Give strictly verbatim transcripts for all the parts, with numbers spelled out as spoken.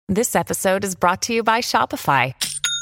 This episode is brought to you by Shopify.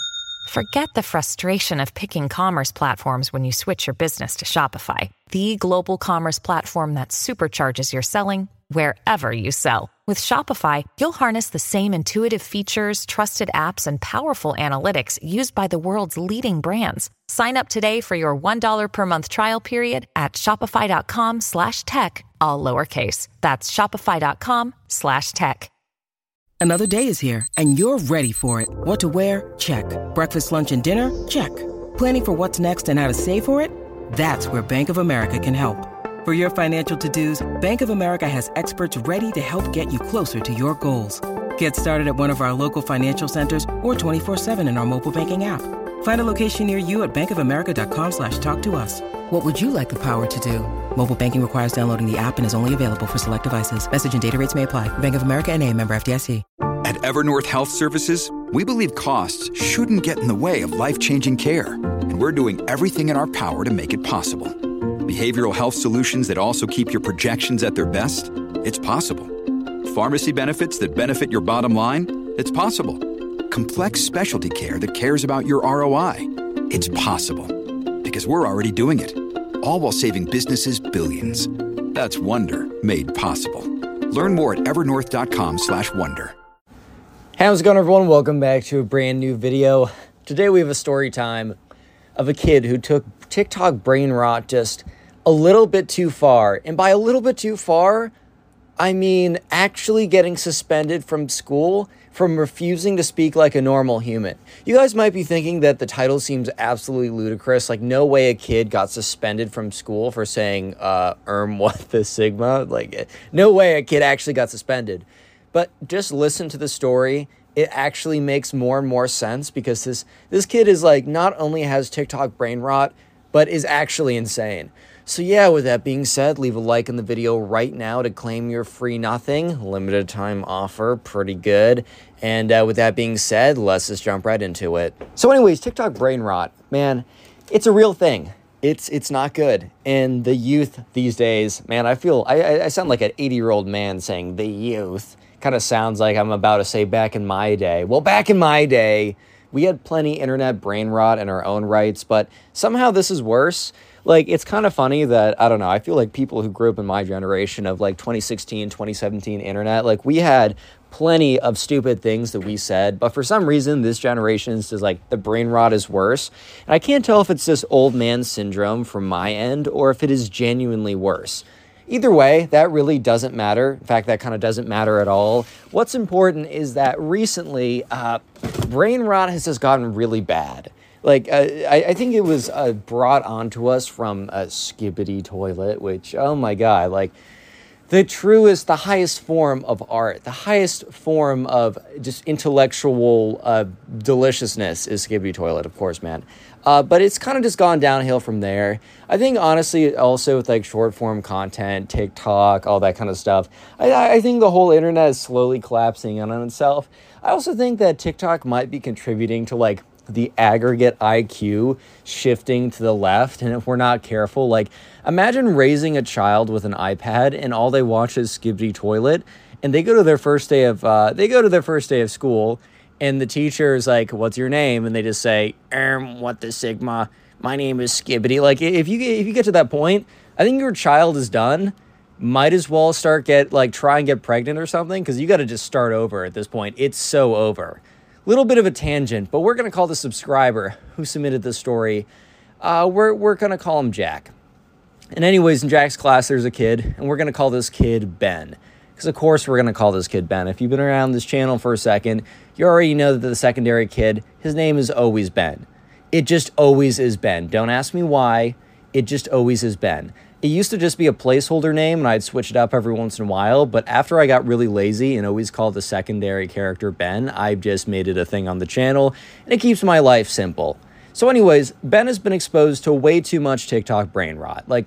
Forget the frustration of picking commerce platforms when you switch your business to Shopify, the global commerce platform that supercharges your selling wherever you sell. With Shopify, you'll harness the same intuitive features, trusted apps, and powerful analytics used by the world's leading brands. Sign up today for your one dollar per month trial period at shopify.com slash tech, all lowercase. That's shopify.com slash tech. Another day is here, and you're ready for it. What to wear? Check. Breakfast, lunch, and dinner? Check. Planning for what's next and how to save for it? That's where Bank of America can help. For your financial to-dos, Bank of America has experts ready to help get you closer to your goals. Get started at one of our local financial centers or twenty-four seven in our mobile banking app. Find a location near you at bankofamerica.com slash talk to us. What would you like the power to do? Mobile banking requires downloading the app and is only available for select devices. Message and data rates may apply. Bank of America N A, member F D I C. At Evernorth Health Services, we believe costs shouldn't get in the way of life-changing care, and we're doing everything in our power to make it possible. Behavioral health solutions that also keep your projections at their best? It's possible. Pharmacy benefits that benefit your bottom line? It's possible. Complex specialty care that cares about your R O I? It's possible. Because we're already doing it. All while saving businesses billions. That's Wonder made possible. Learn more at evernorth.com slash wonder. How's it going, everyone? Welcome back to a brand new video. Today we have a story time of a kid who took TikTok brain rot just a little bit too far. And by a little bit too far, I mean actually getting suspended from school from refusing to speak like a normal human. You guys might be thinking that the title seems absolutely ludicrous. Like, no way a kid got suspended from school for saying, uh, erm, what the sigma? Like, no way a kid actually got suspended. But just listen to the story. It actually makes more and more sense because this, this kid is like, not only has TikTok brain rot, but is actually insane. So yeah, with that being said, leave a like in the video right now to claim your free nothing. Limited time offer, pretty good. And uh, with that being said, let's just jump right into it. So anyways, TikTok brain rot, man, it's a real thing. It's it's not good. And the youth these days, man, I feel, I, I sound like an eighty-year-old man saying the youth. Kind of sounds like I'm about to say back in my day. Well, back in my day, we had plenty internet brain rot in our own rights, but somehow this is worse. Like, it's kind of funny that, I don't know, I feel like people who grew up in my generation of like twenty sixteen, twenty seventeen internet, like we had plenty of stupid things that we said, but for some reason this generation is just like the brain rot is worse. And I can't tell if it's this old man syndrome from my end or if it is genuinely worse. Either way, that really doesn't matter. In fact, that kind of doesn't matter at all. What's important is that recently, uh, brain rot has just gotten really bad. Like, uh, I, I think it was uh, brought onto us from a Skibidi Toilet, which, oh my God, like, the truest, the highest form of art, the highest form of just intellectual uh, deliciousness is Skibidi Toilet, of course, man. Uh, but it's kind of just gone downhill from there. I think, honestly, also with, like, short-form content, TikTok, all that kind of stuff, I, I think the whole internet is slowly collapsing in on itself. I also think that TikTok might be contributing to, like, the aggregate I Q shifting to the left. And if we're not careful, like, imagine raising a child with an iPad and all they watch is Skibidi Toilet, and they go to their first day of, uh, they go to their first day of school, and the teacher is like, what's your name? And they just say, um, what the sigma? My name is Skibidi. Like, if you, if you get to that point, I think your child is done. Might as well start get, like, try and get pregnant or something, because you got to just start over at this point. It's so over. Little bit of a tangent, but we're going to call the subscriber who submitted this story, uh, we're, we're going to call him Jack. And anyways, in Jack's class, there's a kid, and we're going to call this kid Ben. Because, of course, we're going to call this kid Ben. If you've been around this channel for a second, you already know that the secondary kid, his name is always Ben. It just always is Ben. Don't ask me why. It just always is Ben. It used to just be a placeholder name, and I'd switch it up every once in a while, but after I got really lazy and always called the secondary character Ben, I've just made it a thing on the channel, and it keeps my life simple. So anyways, Ben has been exposed to way too much TikTok brain rot. Like,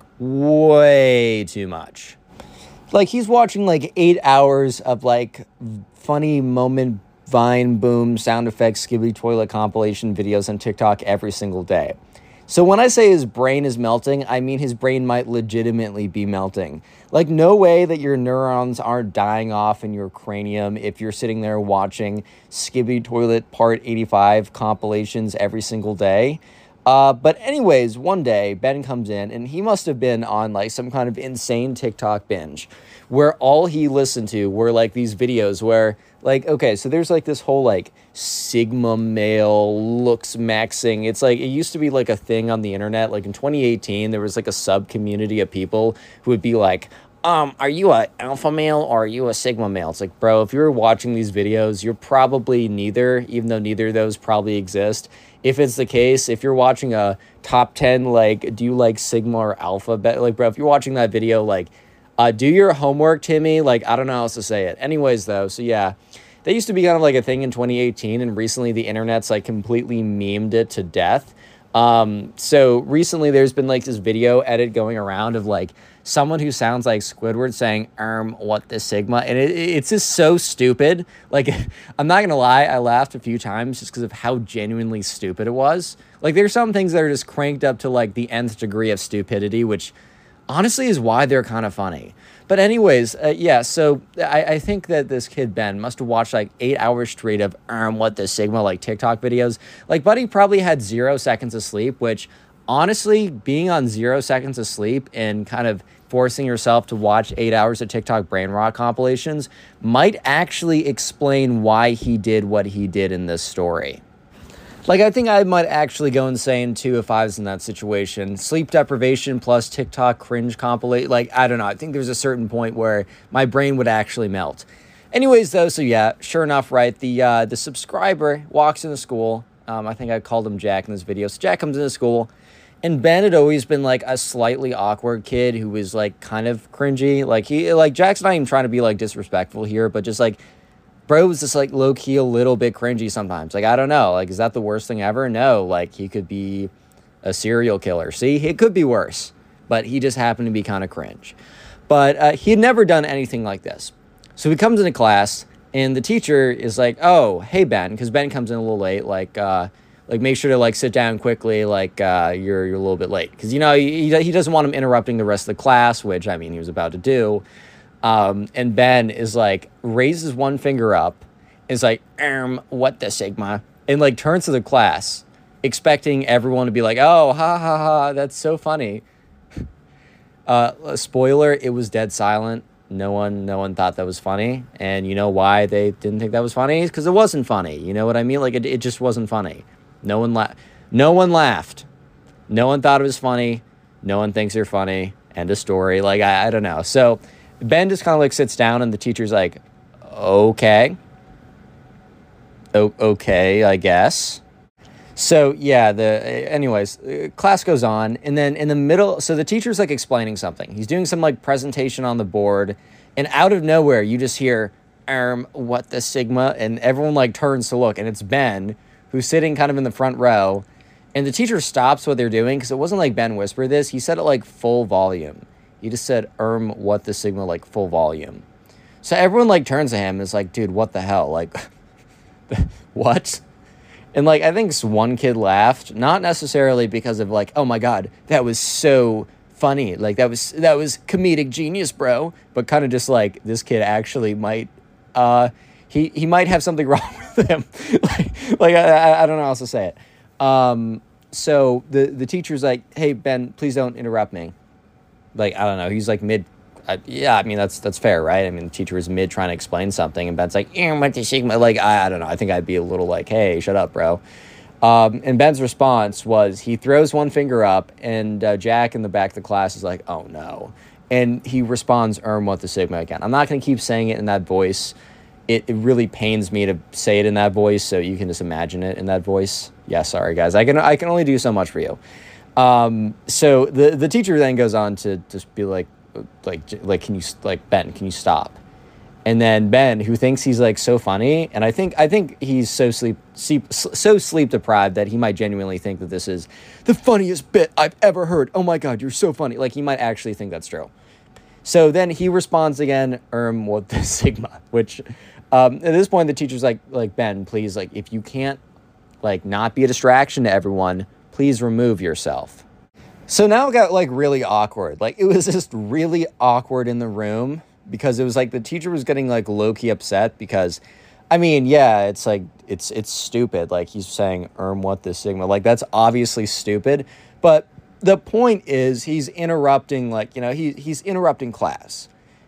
way too much. Like, he's watching, like, eight hours of, like, funny moment, Vine, boom, sound effects, Skibidi Toilet compilation videos on TikTok every single day. So when I say his brain is melting, I mean his brain might legitimately be melting. Like, no way that your neurons aren't dying off in your cranium if you're sitting there watching Skibidi Toilet Part eighty-five compilations every single day. Uh, but anyways, one day, Ben comes in, and he must have been on, like, some kind of insane TikTok binge, where all he listened to were, like, these videos where, like, okay, so there's, like, this whole, like, Sigma male looks maxing. It's, like, it used to be, like, a thing on the internet. Like, in twenty eighteen, there was, like, a sub-community of people who would be like, um, are you a alpha male or are you a Sigma male? It's like, bro, if you're watching these videos, you're probably neither, even though neither of those probably exist. If it's the case, if you're watching a top ten, like, do you like Sigma or Alpha? Like, bro, if you're watching that video, like, uh, do your homework, Timmy. Like, I don't know how else to say it. Anyways, though, so yeah, that used to be kind of like a thing in twenty eighteen, and recently the internet's, like, completely memed it to death. Um, so recently there's been, like, this video edit going around of, like, someone who sounds like Squidward saying, um, what the Sigma? And it, it's just so stupid. Like, I'm not gonna lie, I laughed a few times just because of how genuinely stupid it was. Like, there's some things that are just cranked up to, like, the nth degree of stupidity, which honestly is why they're kind of funny. But anyways, uh, yeah, so I, I think that this kid, Ben, must have watched, like, eight hours straight of, um, what the Sigma, like, TikTok videos. Like, Buddy probably had zero seconds of sleep, which, honestly, being on zero seconds of sleep and kind of forcing yourself to watch eight hours of TikTok brain rot compilations might actually explain why he did what he did in this story. Like, I think I might actually go insane, too, if I was in that situation. Sleep deprivation plus TikTok cringe compilate. Like, I don't know. I think there's a certain point where my brain would actually melt. Anyways, though, so yeah, sure enough, right, the uh, the subscriber walks into school. Um, I think I called him Jack in this video. So Jack comes into school, and Ben had always been, like, a slightly awkward kid who was, like, kind of cringy. Like, he, like, Jack's not even trying to be, like, disrespectful here, but just, like, bro was just, like, low-key a little bit cringy sometimes. Like, I don't know. Like, is that the worst thing ever? No. Like, he could be a serial killer. See, it could be worse. But he just happened to be kind of cringe. But uh, he had never done anything like this. So he comes into class, and the teacher is like, oh, hey, Ben. Because Ben comes in a little late. Like, uh, like make sure to, like, sit down quickly. Like, uh, you're, you're a little bit late. Because, you know, he, he doesn't want him interrupting the rest of the class, which, I mean, he was about to do. Um, and Ben is like, raises one finger up, is like, um, what the Sigma? And, like, turns to the class, expecting everyone to be like, oh, ha, ha, ha, that's so funny. Uh, spoiler, it was dead silent. No one, no one thought that was funny. And you know why they didn't think that was funny? Because it wasn't funny. You know what I mean? Like, it, it just wasn't funny. No one la- No one laughed. No one thought it was funny. No one thinks you're funny. End of story. Like, I, I don't know. So Ben just kind of, like, sits down, and the teacher's like, okay. O- okay, I guess. So, yeah, the anyways, uh, class goes on, and then in the middle, so the teacher's, like, explaining something. He's doing some, like, presentation on the board, and out of nowhere, you just hear, um, what the Sigma? And everyone, like, turns to look, and it's Ben, who's sitting kind of in the front row, and the teacher stops what they're doing, because it wasn't like Ben whispered this. He said it, like, full volume. He just said, erm, what the Sigma, like, full volume. So everyone, like, turns to him and is like, dude, what the hell? Like, what? And, like, I think one kid laughed, not necessarily because of, like, oh, my God, that was so funny. Like, that was that was comedic genius, bro. But kind of just, like, this kid actually might, uh, he, he might have something wrong with him. like, like I, I don't know how else to say it. Um, so the, the teacher's like, hey, Ben, please don't interrupt me. Like, I don't know, he's, like, mid, uh, yeah, I mean, that's that's fair, right? I mean, the teacher was mid trying to explain something, and Ben's like, eh, what the Sigma? Like, I, I don't know, I think I'd be a little like, hey, shut up, bro. Um, and Ben's response was, he throws one finger up, and uh, Jack in the back of the class is like, oh, no. And he responds, erm, what the Sigma again. I'm not going to keep saying it in that voice. It, it really pains me to say it in that voice, so you can just imagine it in that voice. Yeah, sorry, guys. I can I can only do so much for you. Um, so the, the teacher then goes on to just be like, like, like, can you, like, Ben, can you stop? And then Ben, who thinks he's, like, so funny, and I think, I think he's so sleep, sleep, so sleep deprived that he might genuinely think that this is the funniest bit I've ever heard. Oh my God, you're so funny. Like, he might actually think that's true. So then he responds again, erm, what the Sigma, which, um, at this point, the teacher's like, like, Ben, please, like, if you can't, like, not be a distraction to everyone, please remove yourself. So now it got like really awkward. Like it was just really awkward in the room because it was like the teacher was getting like low-key upset because, I mean, yeah, it's like, it's it's stupid. Like he's saying, earn what this sigma. Like that's obviously stupid. But the point is he's interrupting, like, you know, he he's interrupting class.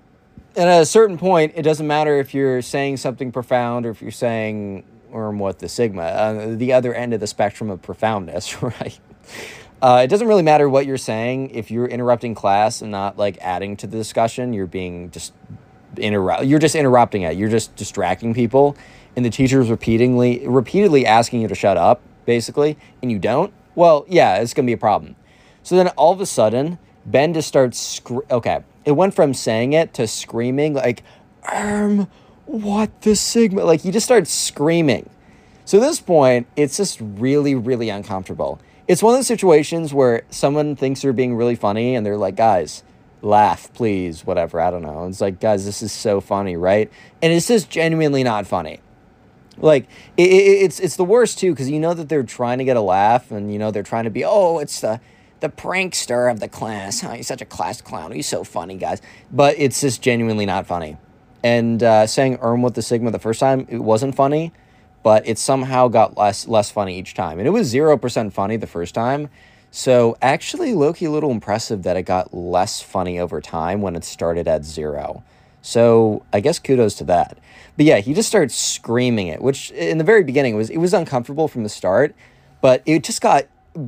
And at a certain point, it doesn't matter if you're saying something profound or if you're saying, earn what the sigma, uh, the other end of the spectrum of profoundness, right? Uh, it doesn't really matter what you're saying. If you're interrupting class and not like adding to the discussion, you're being just interrupt. You're just interrupting it. You're just distracting people, and the teacher's repeatedly, repeatedly asking you to shut up, basically, and you don't. Well, yeah, it's gonna be a problem. So then all of a sudden, Ben just starts. Scre- okay, it went from saying it to screaming like, "Erm, what the sigma?" Like he just starts screaming. So at this point, it's just really, really uncomfortable. It's one of those situations where someone thinks they're being really funny and they're like, guys, laugh, please, whatever. I don't know. It's like, guys, this is so funny, right? And it's just genuinely not funny. Like, it, it, it's it's the worst, too, because you know that they're trying to get a laugh and, you know, they're trying to be, oh, it's the, the prankster of the class. Oh, he's such a class clown. He's so funny, guys. But it's just genuinely not funny. And uh, saying earn with the sigma the first time, it wasn't funny. But it somehow got less less funny each time. And it was zero percent funny the first time. So actually, low-key a little impressive that it got less funny over time when it started at zero. So I guess kudos to that. But yeah, he just started screaming it, which in the very beginning, was it was uncomfortable from the start. But it just got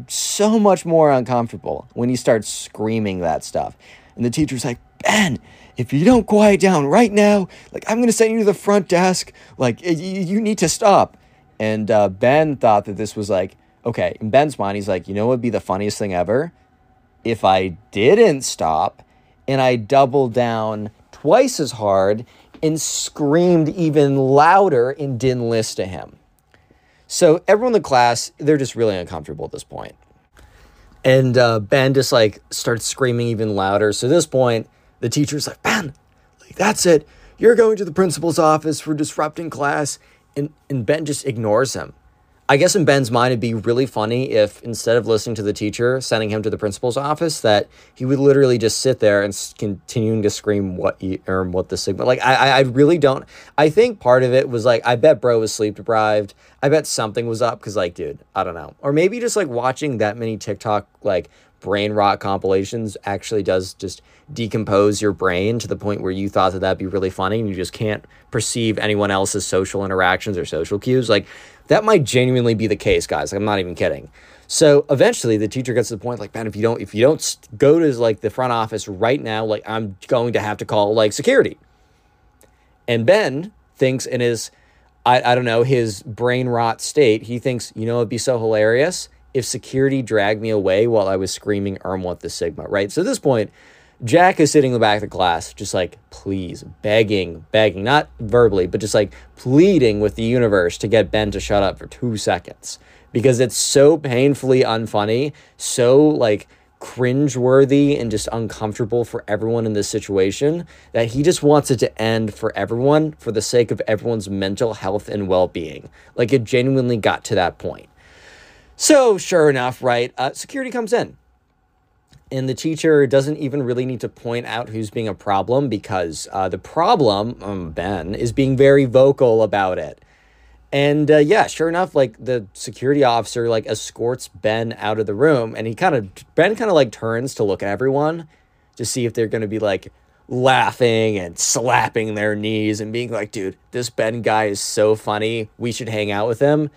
so much more uncomfortable when he starts screaming that stuff. And the teacher's like, Ben, if you don't quiet down right now, like, I'm going to send you to the front desk. Like, you, you need to stop. And uh, Ben thought that this was like, okay, in Ben's mind, he's like, you know what would be the funniest thing ever? If I didn't stop and I doubled down twice as hard and screamed even louder and didn't listen to him. So everyone in the class, they're just really uncomfortable at this point. And uh, Ben just like starts screaming even louder. So at this point, the teacher's like, Ben, like, that's it. You're going to the principal's office for disrupting class. And, and Ben just ignores him. I guess in Ben's mind, it'd be really funny if instead of listening to the teacher, sending him to the principal's office, that he would literally just sit there and continuing to scream what you, or what the sigma. Like, I, I really don't. I think part of it was like, I bet bro was sleep deprived. I bet something was up because, like, dude, I don't know. Or maybe just like watching that many TikTok, like, brain rot compilations actually does just decompose your brain to the point where you thought that that'd be really funny and you just can't perceive anyone else's social interactions or social cues. Like, that might genuinely be the case, guys. Like, I'm not even kidding. So eventually the teacher gets to the point like, man, if you don't, if you don't go to like the front office right now, like, I'm going to have to call like security. And Ben thinks in his, I, I don't know, his brain rot state, he thinks, you know, it'd be so hilarious if security dragged me away while I was screaming, Erm what the sigma, right? So at this point, Jack is sitting in the back of the class, just like, please, begging, begging, not verbally, but just like pleading with the universe to get Ben to shut up for two seconds. Because it's so painfully unfunny, so like cringeworthy and just uncomfortable for everyone in this situation that he just wants it to end for everyone for the sake of everyone's mental health and well-being. Like, it genuinely got to that point. So sure enough, right, uh, security comes in. And the teacher doesn't even really need to point out who's being a problem because uh, the problem, um, Ben, is being very vocal about it. And uh, yeah, sure enough, like the security officer like escorts Ben out of the room, and he kind of, Ben kind of like turns to look at everyone to see if they're going to be like laughing and slapping their knees and being like, dude, this Ben guy is so funny. We should hang out with him.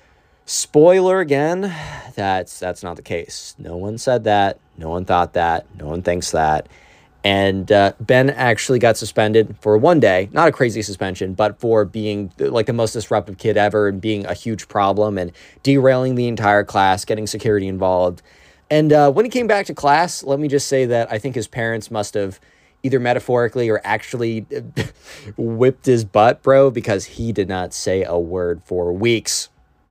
Spoiler again, that's that's not the case. No one said that. No one thought that. No one thinks that. And uh, Ben actually got suspended for one day. Not a crazy suspension, but for being like the most disruptive kid ever and being a huge problem and derailing the entire class, getting security involved. And uh, when he came back to class, let me just say that I think his parents must have either metaphorically or actually whipped his butt, bro, because he did not say a word for weeks.